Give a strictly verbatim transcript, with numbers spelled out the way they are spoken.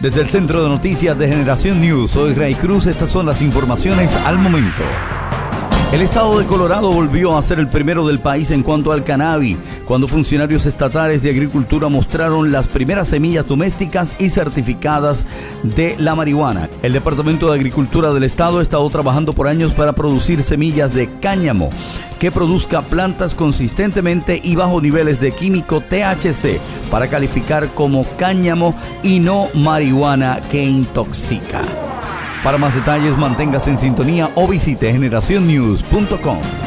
Desde el Centro de Noticias de Generación News, soy Ray Cruz. Estas son las informaciones al momento. El estado de Colorado volvió a ser el primero del país en cuanto al cannabis, cuando funcionarios estatales de agricultura mostraron las primeras semillas domésticas y certificadas de la marihuana. El Departamento de Agricultura del estado ha estado trabajando por años para producir semillas de cáñamo que produzca plantas consistentemente y bajo niveles de químico T H C para calificar como cáñamo y no marihuana que intoxica. Para más detalles, manténgase en sintonía o visite generación news punto com.